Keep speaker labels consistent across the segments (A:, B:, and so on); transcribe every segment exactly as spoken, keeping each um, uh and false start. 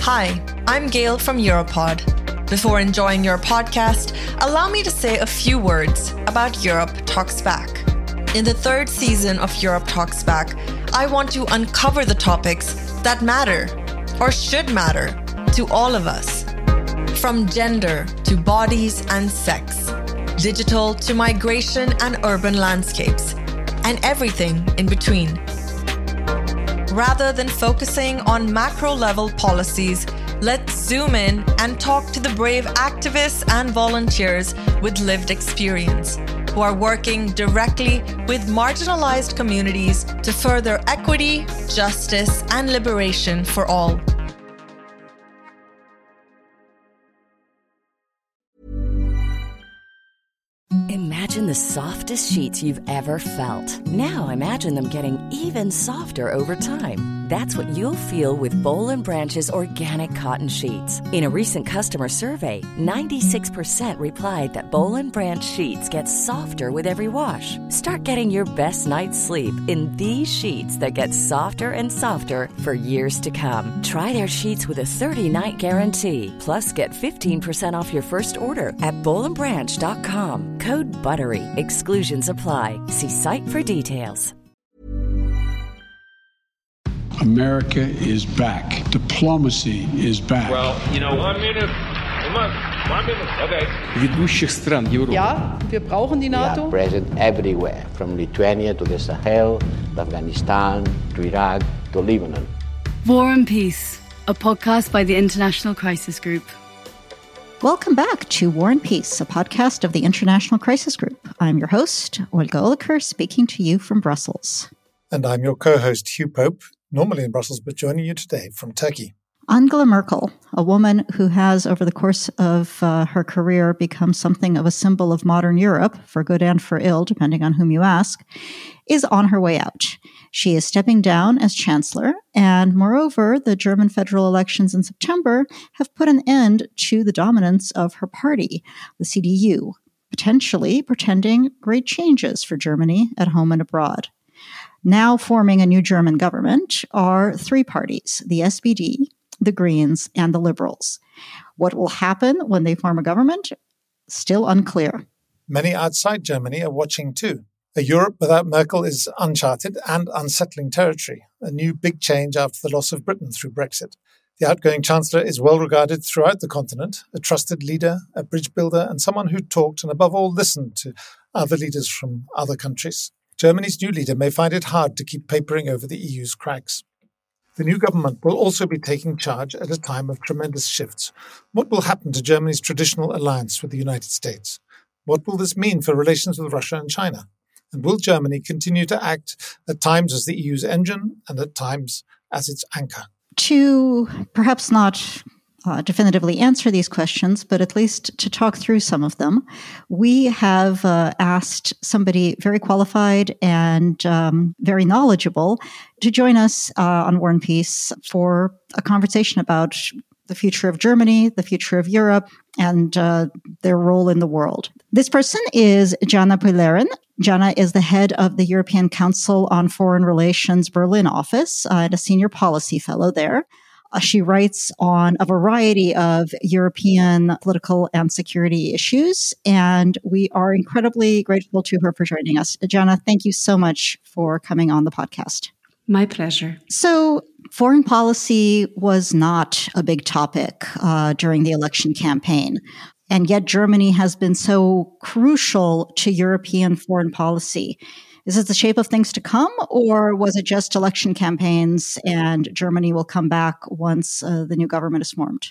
A: Hi, I'm Gail from Europod. Before enjoying your podcast, allow me to say a few words about Europe Talks Back. In the third season of Europe Talks Back, I want to uncover the topics that matter, or should matter, to all of us. From gender to bodies and sex, digital to migration and urban landscapes, and everything in between. Rather than focusing on macro-level policies, let's zoom in and talk to the brave activists and volunteers with lived experience who are working directly with marginalized communities to further equity, justice, and liberation for all.
B: Imagine the softest sheets you've ever felt. Now imagine them getting even softer over time. That's what you'll feel with Boll and Branch's organic cotton sheets. In a recent customer survey, ninety-six percent replied that Boll and Branch sheets get softer with every wash. Start getting your best night's sleep in these sheets that get softer and softer for years to come. Try their sheets with a thirty-night guarantee. Plus, get fifteen percent off your first order at boll and branch dot com. Code BUTTERY. Exclusions apply. See site for details.
C: America is back. Diplomacy is back.
D: Well, you know, one minute. Come on, one minute. Okay.
E: Ведущих стран Европы.
F: Ja, wir brauchen die NATO.
G: We are present everywhere, from Lithuania to the Sahel, to Afghanistan, to Iraq, to Lebanon.
H: War and Peace, a podcast by the International Crisis Group.
I: Welcome back to War and Peace, a podcast of the International Crisis Group. I'm your host, Olga Oliker, speaking to you from Brussels.
J: And I'm your co-host, Hugh Pope, normally in Brussels, but joining you today from Turkey.
I: Angela Merkel, a woman who has, over the course of uh, her career, become something of a symbol of modern Europe, for good and for ill, depending on whom you ask, is on her way out. She is stepping down as chancellor, and moreover, the German federal elections in September have put an end to the dominance of her party, the C D U, potentially portending great changes for Germany at home and abroad. Now forming a new German government are three parties, the S P D, the Greens, and the Liberals. What will happen when they form a government? Still unclear.
J: Many outside Germany are watching too. A Europe without Merkel is uncharted and unsettling territory, a new big change after the loss of Britain through Brexit. The outgoing chancellor is well regarded throughout the continent, a trusted leader, a bridge builder, and someone who talked and above all listened to other leaders from other countries. Germany's new leader may find it hard to keep papering over the E U's cracks. The new government will also be taking charge at a time of tremendous shifts. What will happen to Germany's traditional alliance with the United States? What will this mean for relations with Russia and China? And will Germany continue to act at times as the E U's engine and at times as its anchor?
I: To perhaps not uh, definitively answer these questions, but at least to talk through some of them, we have uh, asked somebody very qualified and um, very knowledgeable to join us uh, on War and Peace for a conversation about the future of Germany, the future of Europe, and uh, their role in the world. This person is Jana Pöllören. Jana is the head of the European Council on Foreign Relations Berlin office uh, and a senior policy fellow there. Uh, she writes on a variety of European political and security issues, and we are incredibly grateful to her for joining us. Jana, thank you so much for coming on the podcast.
H: My pleasure.
I: So, foreign policy was not a big topic uh, during the election campaign. And yet Germany has been so crucial to European foreign policy. Is this the shape of things to come, or was it just election campaigns and Germany will come back once uh, the new government is formed?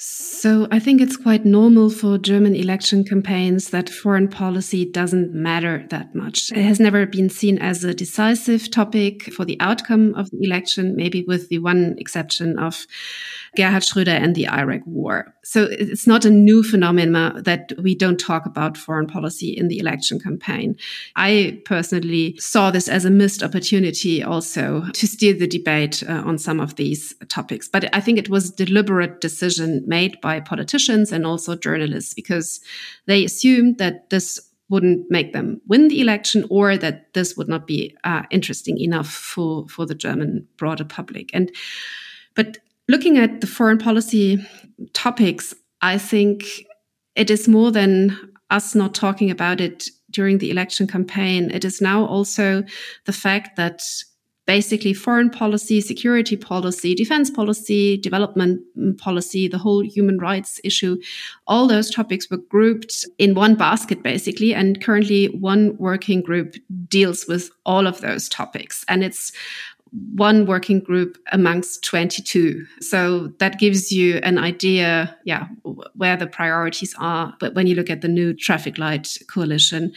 H: So I think it's quite normal for German election campaigns that foreign policy doesn't matter that much. It has never been seen as a decisive topic for the outcome of the election, maybe with the one exception of Gerhard Schröder and the Iraq war. So it's not a new phenomenon that we don't talk about foreign policy in the election campaign. I personally saw this as a missed opportunity also to steer the debate uh, on some of these topics. But I think it was a deliberate decision made by politicians and also journalists because they assumed that this wouldn't make them win the election or that this would not be uh, interesting enough for, for the German broader public. And but looking at the foreign policy topics, I think it is more than us not talking about it during the election campaign. It is now also the fact that basically foreign policy, security policy, defense policy, development policy, the whole human rights issue, all those topics were grouped in one basket, basically. And currently one working group deals with all of those topics. And it's one working group amongst twenty-two. So that gives you an idea, yeah, where the priorities are. But when you look at the new traffic light coalition,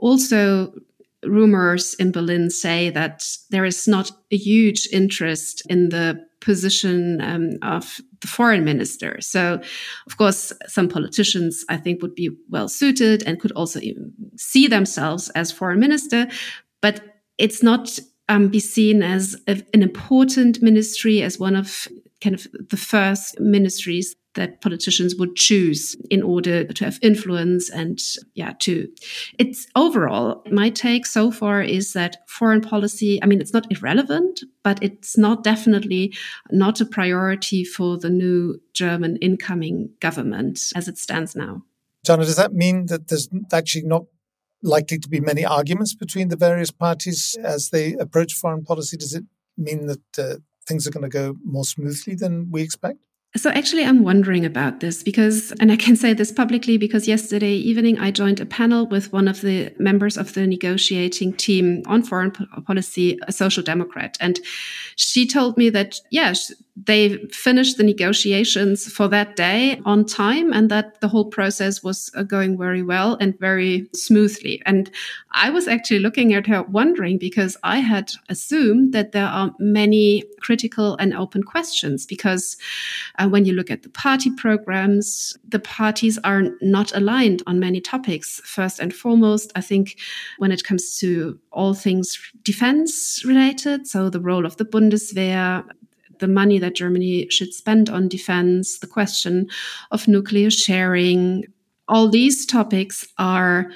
H: also rumors in Berlin say that there is not a huge interest in the position um, of the foreign minister. So, of course, some politicians, I think, would be well suited and could also even see themselves as foreign minister. But it's not um, be seen as a, an important ministry, as one of kind of the first ministries that politicians would choose in order to have influence. And yeah, to it's overall, my take so far is that foreign policy, I mean, it's not irrelevant, but it's not definitely not a priority for the new German incoming government as it stands now.
J: Jana, does that mean that there's actually not likely to be many arguments between the various parties as they approach foreign policy? Does it mean that uh, things are going to go more smoothly than we expect?
H: So actually, I'm wondering about this because, and I can say this publicly because yesterday evening I joined a panel with one of the members of the negotiating team on foreign policy, a social democrat. And she told me that, yes, they finished the negotiations for that day on time and that the whole process was going very well and very smoothly. And I was actually looking at her wondering because I had assumed that there are many critical and open questions because uh, when you look at the party programs, the parties are not aligned on many topics. First and foremost, I think when it comes to all things defense related, so the role of the Bundeswehr, the money that Germany should spend on defense, the question of nuclear sharing, all these topics are,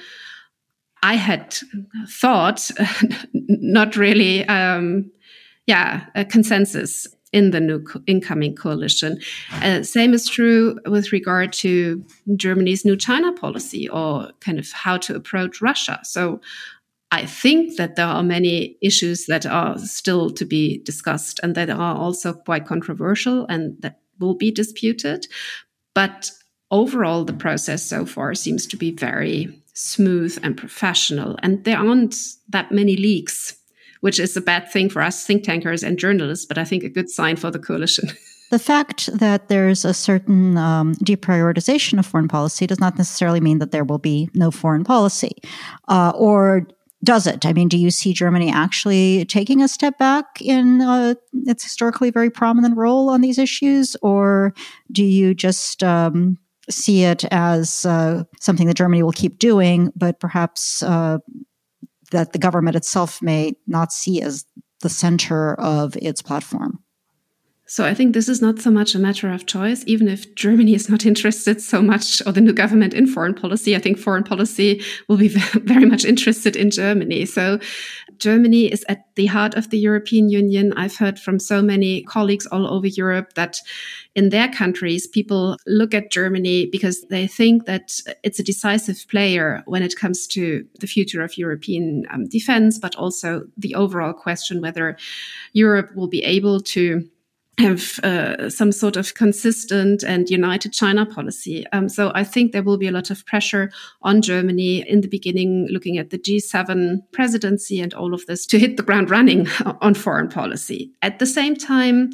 H: I had thought, not really, um, yeah, a consensus in the new co- incoming coalition. Uh, same is true with regard to Germany's new China policy or kind of how to approach Russia. So I think that there are many issues that are still to be discussed and that are also quite controversial and that will be disputed. But overall, the process so far seems to be very smooth and professional. And there aren't that many leaks, which is a bad thing for us think tankers and journalists, but I think a good sign for the coalition.
I: The fact that there's a certain um, deprioritization of foreign policy does not necessarily mean that there will be no foreign policy. Uh, or does it? I mean, do you see Germany actually taking a step back in uh, its historically very prominent role on these issues? Or do you just um, see it as uh, something that Germany will keep doing, but perhaps uh, that the government itself may not see as the center of its platform?
H: So I think this is not so much a matter of choice, even if Germany is not interested so much, or the new government, in foreign policy. I think foreign policy will be very much interested in Germany. So Germany is at the heart of the European Union. I've heard from so many colleagues all over Europe that in their countries, people look at Germany because they think that it's a decisive player when it comes to the future of European um, defense, but also the overall question whether Europe will be able to have uh, some sort of consistent and united China policy. Um, so I think there will be a lot of pressure on Germany in the beginning, looking at the G seven presidency and all of this, to hit the ground running on foreign policy. At the same time,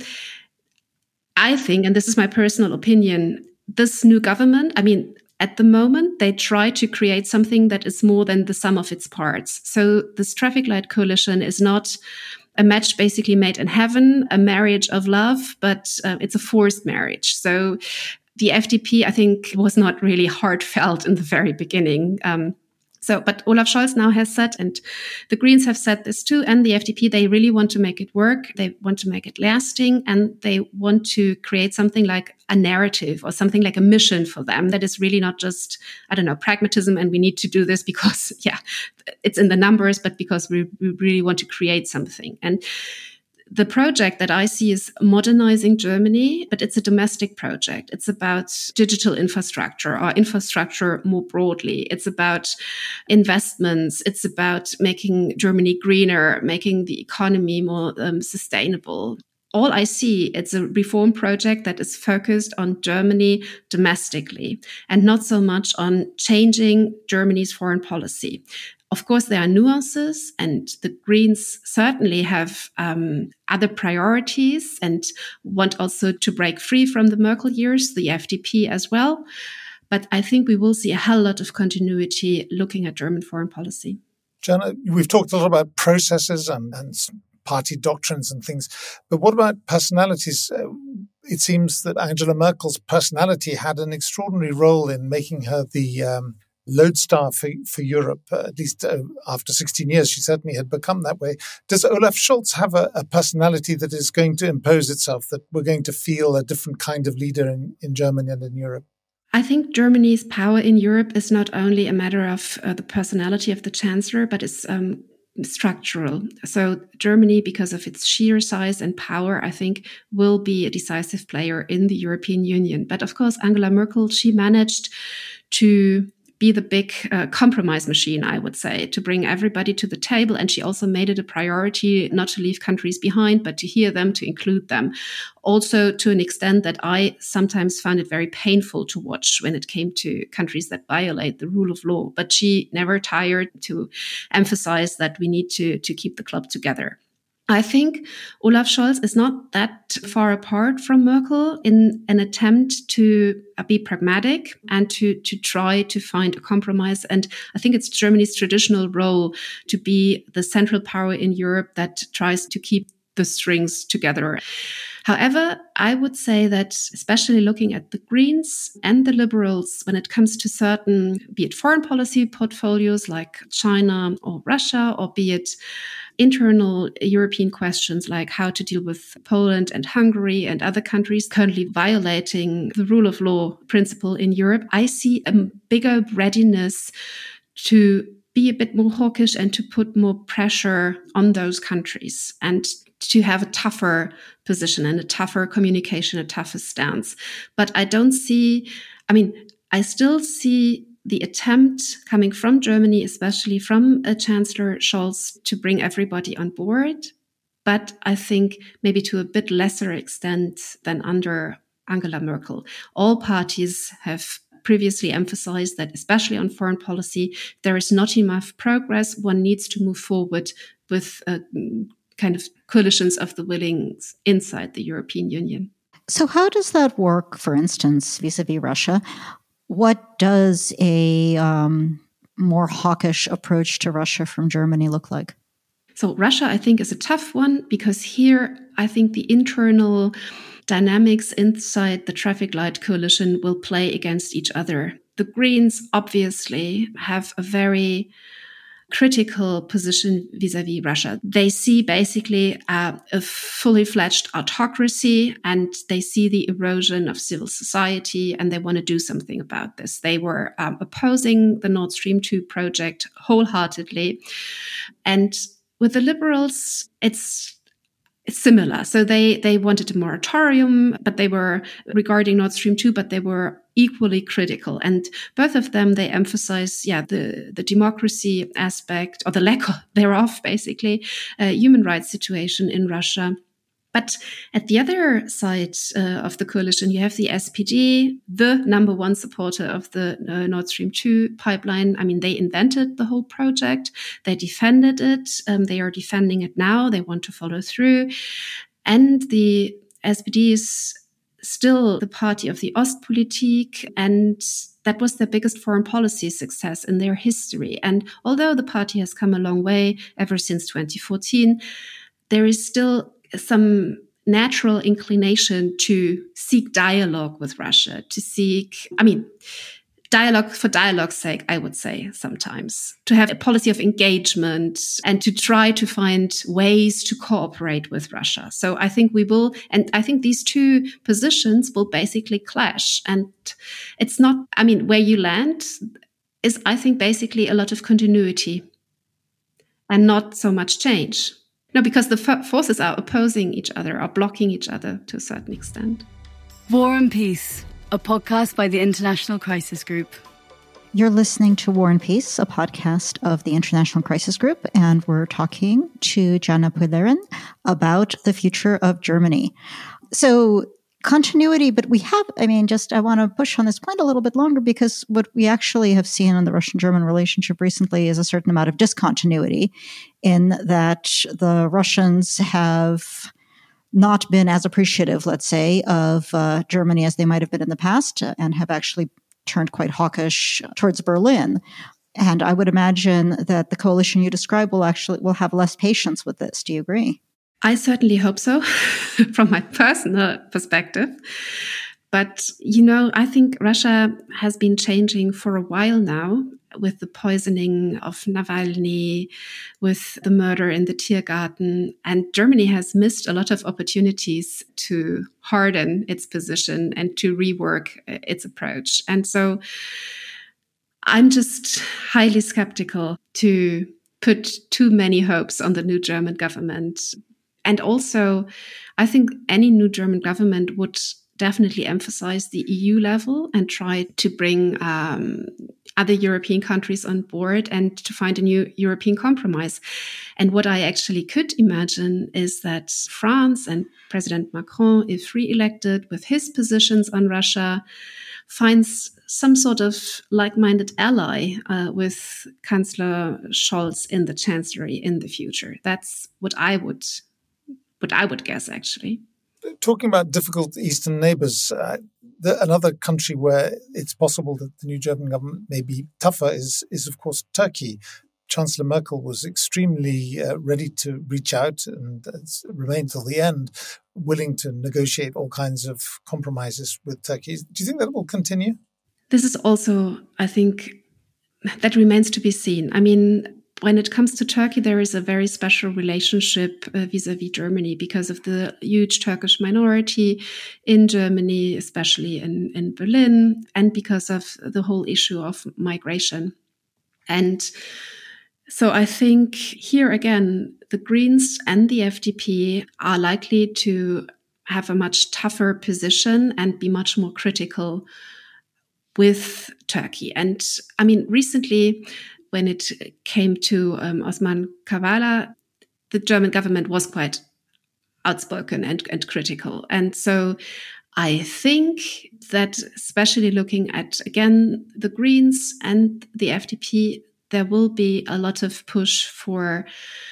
H: I think, and this is my personal opinion, this new government, I mean, at the moment, they try to create something that is more than the sum of its parts. So this traffic light coalition is not a match basically made in heaven, a marriage of love, but uh, it's a forced marriage. So the F D P, I think, was not really heartfelt in the very beginning. Um, so, but Olaf Scholz now has said, and the Greens have said this too, and the F D P, they really want to make it work. They want to make it lasting, and they want to create something like a narrative or something like a mission for them that is really not just, I don't know, pragmatism, and we need to do this because, yeah, it's in the numbers, but because we, we really want to create something. And the project that I see is modernizing Germany, but it's a domestic project. It's about digital infrastructure or infrastructure more broadly. It's about investments. It's about making Germany greener, making the economy more um, sustainable. All I see, it's a reform project that is focused on Germany domestically and not so much on changing Germany's foreign policy. Of course, there are nuances, and the Greens certainly have um, other priorities and want also to break free from the Merkel years, the F D P as well. But I think we will see a hell lot of continuity looking at German foreign policy.
J: Jana, we've talked a lot about processes and, and party doctrines and things, but what about personalities? Uh, it seems that Angela Merkel's personality had an extraordinary role in making her the um, lodestar for, for Europe, uh, at least uh, after sixteen years, she certainly had become that way. Does Olaf Scholz have a, a personality that is going to impose itself, that we're going to feel a different kind of leader in, in Germany and in Europe?
H: I think Germany's power in Europe is not only a matter of uh, the personality of the chancellor, but it's um, structural. So Germany, because of its sheer size and power, I think will be a decisive player in the European Union. But of course, Angela Merkel, she managed to be the big uh, compromise machine, I would say, to bring everybody to the table. And she also made it a priority not to leave countries behind, but to hear them, to include them. Also, to an extent that I sometimes found it very painful to watch when it came to countries that violate the rule of law. But she never tired to emphasize that we need to, to keep the club together. I think Olaf Scholz is not that far apart from Merkel in an attempt to be pragmatic and to, to try to find a compromise. And I think it's Germany's traditional role to be the central power in Europe that tries to keep the strings together. However, I would say that especially looking at the Greens and the Liberals, when it comes to certain, be it foreign policy portfolios like China or Russia, or be it internal European questions like how to deal with Poland and Hungary and other countries currently violating the rule of law principle in Europe, I see a bigger readiness to be a bit more hawkish and to put more pressure on those countries and to have a tougher position and a tougher communication, a tougher stance. But I don't see, I mean, I still see the attempt coming from Germany, especially from uh, Chancellor Scholz, to bring everybody on board. But I think maybe to a bit lesser extent than under Angela Merkel. All parties have previously emphasized that, especially on foreign policy, there is not enough progress. One needs to move forward with uh, kind of coalitions of the willing inside the European Union.
I: So how does that work, for instance, vis-a-vis Russia? What does a um, more hawkish approach to Russia from Germany look like?
H: So Russia, I think, is a tough one because here, I think the internal dynamics inside the traffic light coalition will play against each other. The Greens obviously have a very critical position vis-a-vis Russia. They see basically uh, a fully fledged autocracy, and they see the erosion of civil society, and they want to do something about this. They were um, opposing the Nord Stream two project wholeheartedly. And with the Liberals, it's It's similar. So they, they wanted a moratorium, but they were regarding Nord Stream two, but they were equally critical. And both of them, they emphasize, yeah, the, the democracy aspect or the lack thereof, basically, uh, human rights situation in Russia. But at the other side uh, of the coalition, you have the S P D, the number one supporter of the uh, Nord Stream two pipeline. I mean, they invented the whole project. They defended it. Um, they are defending it now. They want to follow through. And the S P D is still the party of the Ostpolitik, and that was their biggest foreign policy success in their history. And although the party has come a long way ever since twenty fourteen, there is still some natural inclination to seek dialogue with Russia, to seek, I mean, dialogue for dialogue's sake, I would say sometimes, to have a policy of engagement and to try to find ways to cooperate with Russia. So I think we will, and I think these two positions will basically clash. And it's not, I mean, where you land is, I think, basically a lot of continuity and not so much change. No, because the f- forces are opposing each other, are blocking each other to a certain extent.
E: War and Peace, a podcast by the International Crisis Group.
I: You're listening to War and Peace, a podcast of the International Crisis Group, and we're talking to Jana Pöllören about the future of Germany. So continuity, but we have, I mean, just I want to push on this point a little bit longer, because what we actually have seen in the Russian-German relationship recently is a certain amount of discontinuity, in that the Russians have not been as appreciative, let's say, of uh, Germany as they might have been in the past, uh, and have actually turned quite hawkish towards Berlin. And I would imagine that the coalition you describe will actually will have less patience with this. Do you agree?
H: I certainly hope so, from my personal perspective. But, you know, I think Russia has been changing for a while now, with the poisoning of Navalny, with the murder in the Tiergarten. And Germany has missed a lot of opportunities to harden its position and to rework its approach. And so I'm just highly skeptical to put too many hopes on the new German government. And also, I think any new German government would definitely emphasize the E U level and try to bring um, other European countries on board and to find a new European compromise. And what I actually could imagine is that France and President Macron, if re-elected with his positions on Russia, finds some sort of like-minded ally uh, with Chancellor Scholz in the Chancellery in the future. That's what I would what I would guess, actually.
J: Talking about difficult Eastern neighbours, uh, the, another country where it's possible that the new German government may be tougher is, is of course, Turkey. Chancellor Merkel was extremely uh, ready to reach out and uh, remain till the end, willing to negotiate all kinds of compromises with Turkey. Do you think that will continue?
H: This is also, I think, that remains to be seen. I mean, when it comes to Turkey, there is a very special relationship uh, vis-a-vis Germany because of the huge Turkish minority in Germany, especially in, in Berlin, and because of the whole issue of migration. And so I think here again, the Greens and the F D P are likely to have a much tougher position and be much more critical with Turkey. And I mean, recently, when it came to um, Osman Kavala, the German government was quite outspoken and, and critical. And so I think that especially looking at, again, the Greens and the F D P, there will be a lot of push for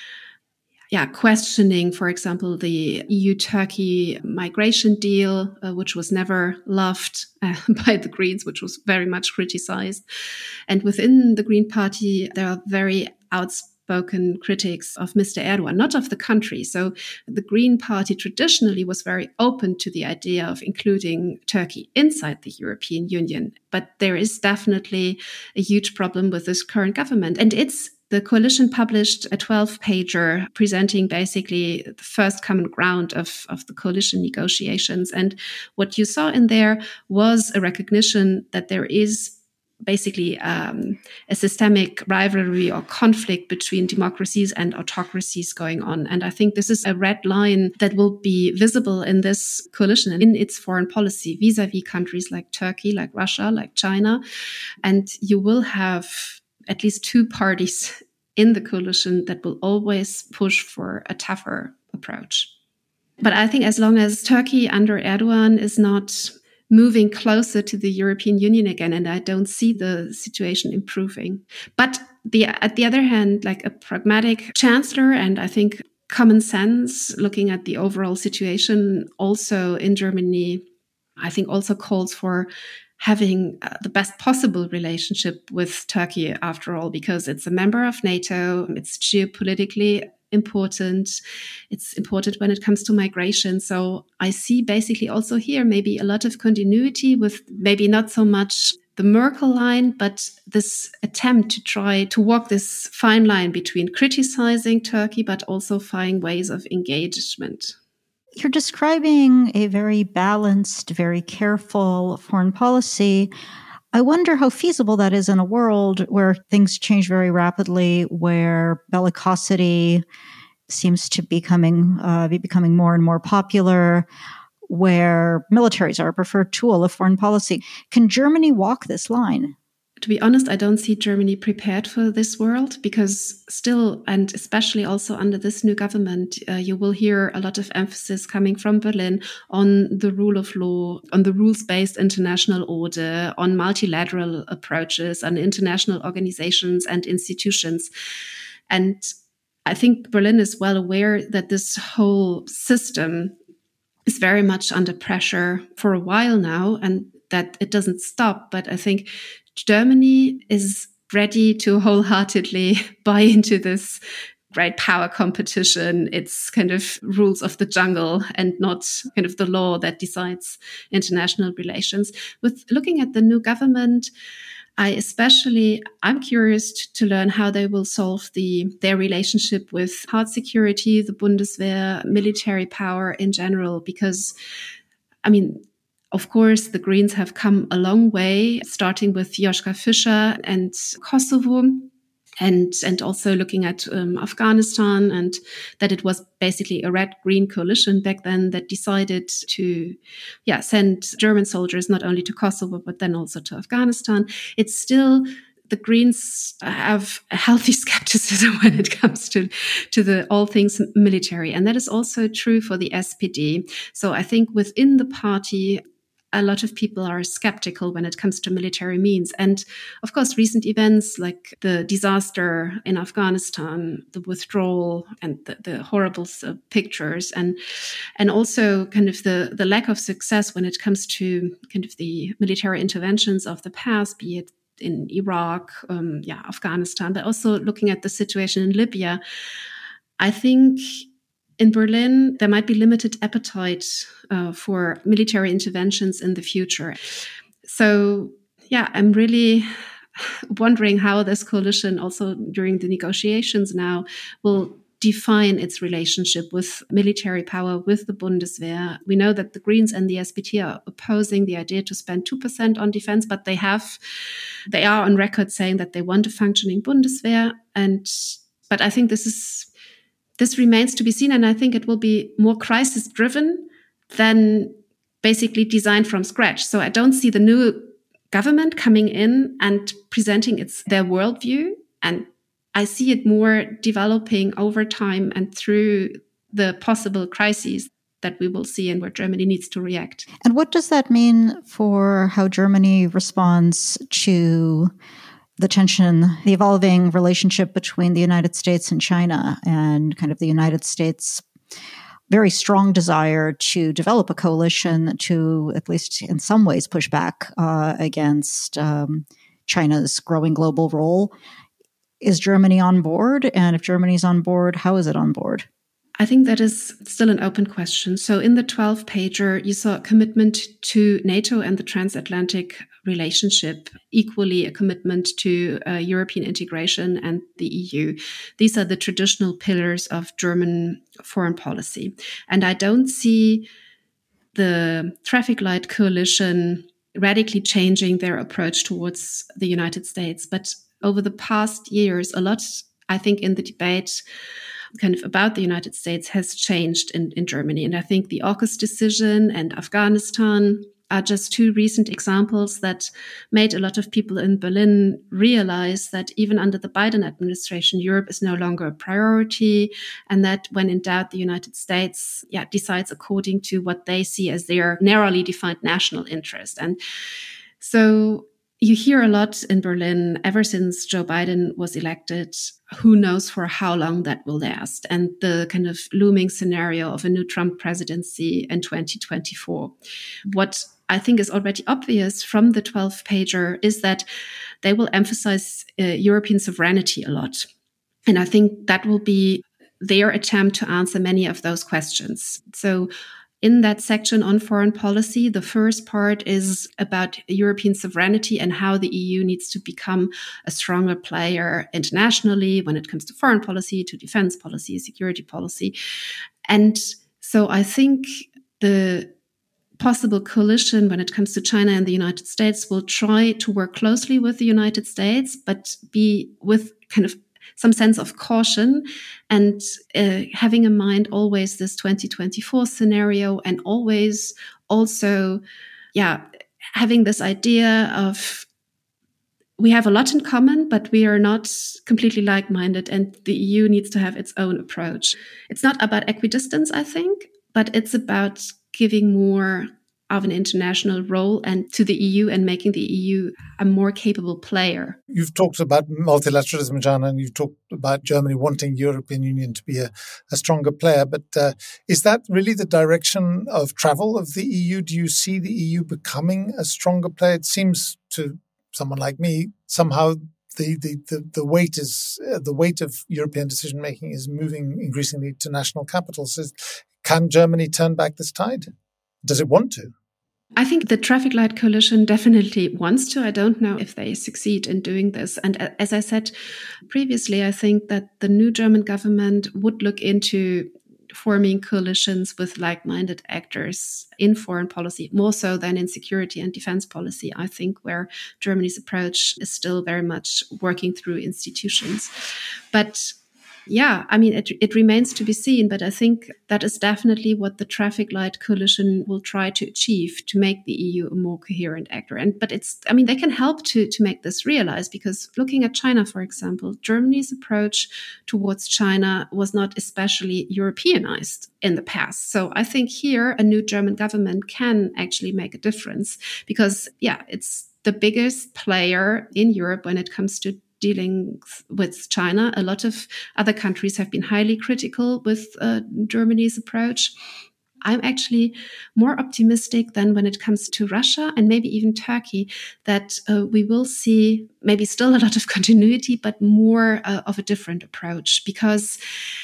H: yeah, questioning, for example, the E U-Turkey migration deal, uh, which was never loved uh, by the Greens, which was very much criticized. And within the Green Party, there are very outspoken critics of Mister Erdogan, not of the country. So the Green Party traditionally was very open to the idea of including Turkey inside the European Union. But there is definitely a huge problem with this current government. And it's The coalition published a twelve-pager presenting basically the first common ground of, of the coalition negotiations. And what you saw in there was a recognition that there is basically um, a systemic rivalry or conflict between democracies and autocracies going on. And I think this is a red line that will be visible in this coalition and in its foreign policy vis-a-vis countries like Turkey, like Russia, like China. And you will have at least two parties in the coalition that will always push for a tougher approach. But I think as long as Turkey under Erdogan is not moving closer to the European Union again, and I don't see the situation improving. But the, at the other hand, like a pragmatic chancellor, and I think common sense, looking at the overall situation also in Germany, I think also calls for having uh, the best possible relationship with Turkey, after all, because it's a member of NATO, it's geopolitically important, it's important when it comes to migration. So I see basically also here maybe a lot of continuity with maybe not so much the Merkel line, but this attempt to try to walk this fine line between criticizing Turkey, but also finding ways of engagement.
I: You're describing a very balanced, very careful foreign policy. I wonder how feasible that is in a world where things change very rapidly, where bellicosity seems to be becoming, uh, be becoming more and more popular, where militaries are a preferred tool of foreign policy. Can Germany walk this line?
H: To be honest, I don't see Germany prepared for this world, because still, and especially also under this new government, uh, you will hear a lot of emphasis coming from Berlin on the rule of law, on the rules-based international order, on multilateral approaches, on international organizations and institutions. And I think Berlin is well aware that this whole system is very much under pressure for a while now, and that it doesn't stop. But I think Germany is ready to wholeheartedly buy into this great power competition. It's kind of rules of the jungle and not kind of the law that decides international relations. With looking at the new government, I especially, I'm curious to learn how they will solve the their relationship with hard security, the Bundeswehr, military power in general, because, I mean, of course, the Greens have come a long way, starting with Joschka Fischer and Kosovo, and and also looking at um, Afghanistan, and that it was basically a red-green coalition back then that decided to yeah, send German soldiers not only to Kosovo, but then also to Afghanistan. It's still, the Greens have a healthy skepticism when it comes to, to the all things military. And that is also true for the S P D. So I think within the party, a lot of people are skeptical when it comes to military means. And of course, recent events like the disaster in Afghanistan, the withdrawal and the, the horrible uh, pictures, and and also kind of the, the lack of success when it comes to kind of the military interventions of the past, be it in Iraq, um, yeah, Afghanistan, but also looking at the situation in Libya. I think in Berlin, there might be limited appetite uh, for military interventions in the future. So, yeah, I'm really wondering how this coalition, also during the negotiations now, will define its relationship with military power, with the Bundeswehr. We know that the Greens and the S P D are opposing the idea to spend two percent on defense, but they have, they are on record saying that they want a functioning Bundeswehr. And, but I think this is, This remains to be seen, and I think it will be more crisis-driven than basically designed from scratch. So I don't see the new government coming in and presenting its their worldview, and I see it more developing over time and through the possible crises that we will see and where Germany needs to react.
I: And what does that mean for how Germany responds to the tension, the evolving relationship between the United States and China, and kind of the United States' very strong desire to develop a coalition to, at least in some ways, push back uh, against um, China's growing global role? Is Germany on board? And if Germany's on board, how is it on board?
H: I think that is still an open question. So in the twelve-pager, you saw a commitment to NATO and the transatlantic relationship, equally a commitment to uh, European integration and the E U. These are the traditional pillars of German foreign policy. And I don't see the traffic light coalition radically changing their approach towards the United States. But over the past years, a lot, I think, in the debate kind of about the United States has changed in, in Germany. And I think the AUKUS decision and Afghanistan are just two recent examples that made a lot of people in Berlin realize that even under the Biden administration, Europe is no longer a priority, and that when in doubt, the United States yeah, decides according to what they see as their narrowly defined national interest. And so you hear a lot in Berlin ever since Joe Biden was elected. Who knows for how long that will last? And the kind of looming scenario of a new Trump presidency in twenty twenty-four. What I think is already obvious from the twelve-pager is that they will emphasize uh, European sovereignty a lot. And I think that will be their attempt to answer many of those questions. So in that section on foreign policy, the first part is about European sovereignty and how the E U needs to become a stronger player internationally when it comes to foreign policy, to defense policy, security policy. And so I think the possible coalition when it comes to China and the United States will try to work closely with the United States, but be with kind of some sense of caution and uh, having in mind always this twenty twenty-four scenario, and always also, yeah, having this idea of we have a lot in common, but we are not completely like-minded, and the E U needs to have its own approach. It's not about equidistance, I think, but it's about giving more of an international role and to the E U and making the E U a more capable player.
J: You've talked about multilateralism, Jana, and you've talked about Germany wanting European Union to be a, a stronger player. But uh, is that really the direction of travel of the E U? Do you see the E U becoming a stronger player? It seems to someone like me, somehow the the the, the weight is uh, the weight of European decision making is moving increasingly to national capitals. Is, can Germany turn back this tide? Does it want to?
H: I think the Traffic Light Coalition definitely wants to. I don't know if they succeed in doing this. And as I said previously, I think that the new German government would look into forming coalitions with like-minded actors in foreign policy, more so than in security and defense policy, I think, where Germany's approach is still very much working through institutions. But yeah, I mean, it, it remains to be seen, but I think that is definitely what the Traffic Light Coalition will try to achieve, to make the E U a more coherent actor. And but it's, I mean, they can help to to make this realized, because looking at China, for example, Germany's approach towards China was not especially Europeanized in the past. So I think here a new German government can actually make a difference, because yeah, it's the biggest player in Europe when it comes to dealing with China. A lot of other countries have been highly critical with uh, Germany's approach. I'm actually more optimistic than when it comes to Russia and maybe even Turkey, that uh, we will see maybe still a lot of continuity, but more uh, of a different approach, because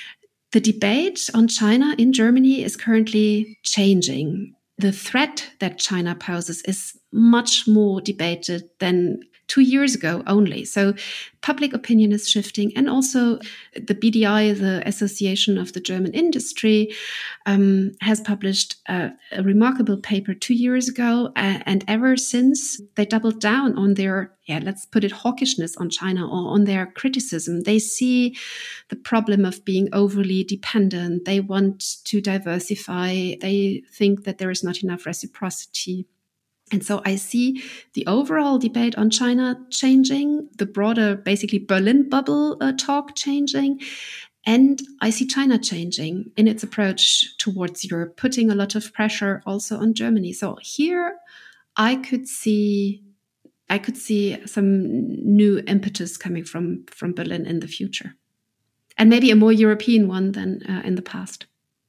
H: the debate on China in Germany is currently changing. The threat that China poses is much more debated than two years ago only. So public opinion is shifting. And also the B D I, the Association of the German Industry, um, has published a, a remarkable paper two years ago. Uh, and ever since, they doubled down on their, yeah, let's put it, hawkishness on China, or on their criticism. They see the problem of being overly dependent. They want to diversify. They think that there is not enough reciprocity. And so I see the overall debate on China changing, the broader, basically Berlin bubble uh, talk changing, and I see China changing in its approach towards Europe, putting a lot of pressure also on Germany. So here I could see I could see some new impetus coming from, from Berlin in the future, and maybe a more European one than uh, in the past.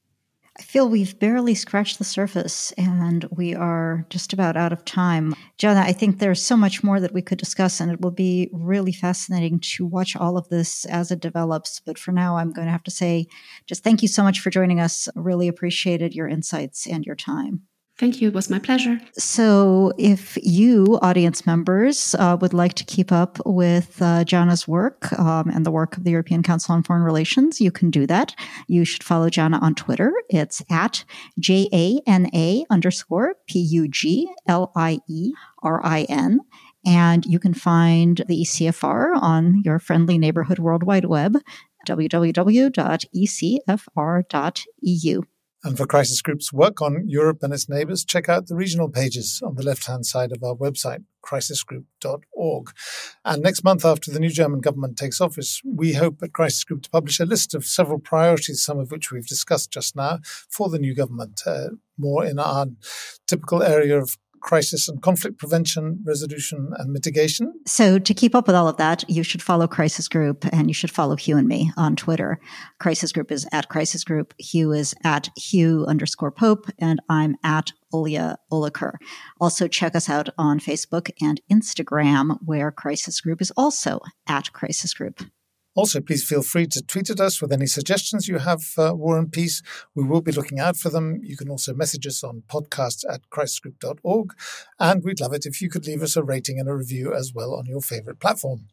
I: I feel we've barely scratched the surface, and we are just about out of time. Jana, I think there's so much more that we could discuss, and it will be really fascinating to watch all of this as it develops. But for now, I'm going to have to say just thank you so much for joining us. Really appreciated your insights and your time.
H: Thank you. It was my pleasure.
I: So if you, audience members, uh, would like to keep up with uh, Jana's work um, and the work of the European Council on Foreign Relations, you can do that. You should follow Jana on Twitter. It's at J A N A underscore P U G L I E R I N. And you can find the E C F R on your friendly neighborhood World Wide Web, w w w dot e c f r dot e u.
J: And for Crisis Group's work on Europe and its neighbours, check out the regional pages on the left-hand side of our website, crisis group dot org. And next month, after the new German government takes office, we hope at Crisis Group to publish a list of several priorities, some of which we've discussed just now, for the new government, uh, more in our typical area of crisis and conflict prevention, resolution, and mitigation.
I: So to keep up with all of that, you should follow Crisis Group, and you should follow Hugh and me on Twitter. Crisis Group is at Crisis Group. Hugh is at Hugh underscore Pope, and I'm at Olya Oliker. Also check us out on Facebook and Instagram, where Crisis Group is also at Crisis Group.
J: Also, please feel free to tweet at us with any suggestions you have for War and Peace. We will be looking out for them. You can also message us on podcasts at crisis group dot org. And we'd love it if you could leave us a rating and a review as well on your favorite platform.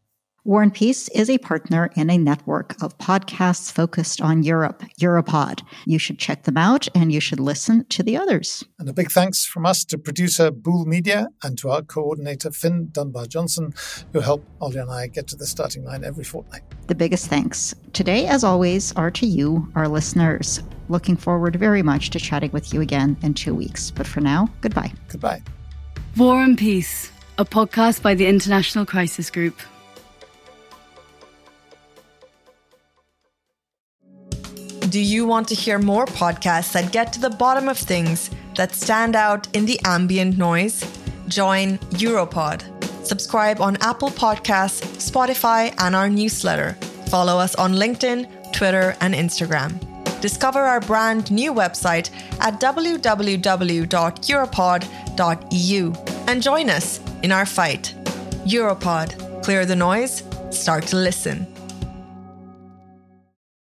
I: War and Peace is a partner in a network of podcasts focused on Europe, Europod. You should check them out and you should listen to the others.
J: And a big thanks from us to producer Bool Media and to our coordinator Finn Dunbar-Johnson, who help Ollie and I get to the starting line every fortnight.
I: The biggest thanks today, as always, are to you, our listeners. Looking forward very much to chatting with you again in two weeks. But for now, goodbye.
J: Goodbye.
E: War and Peace, a podcast by the International Crisis Group.
A: Do you want to hear more podcasts that get to the bottom of things, that stand out in the ambient noise? Join Europod. Subscribe on Apple Podcasts, Spotify, and our newsletter. Follow us on LinkedIn, Twitter, and Instagram. Discover our brand new website at w w w dot europod dot e u and join us in our fight. Europod. Clear the noise, start to listen.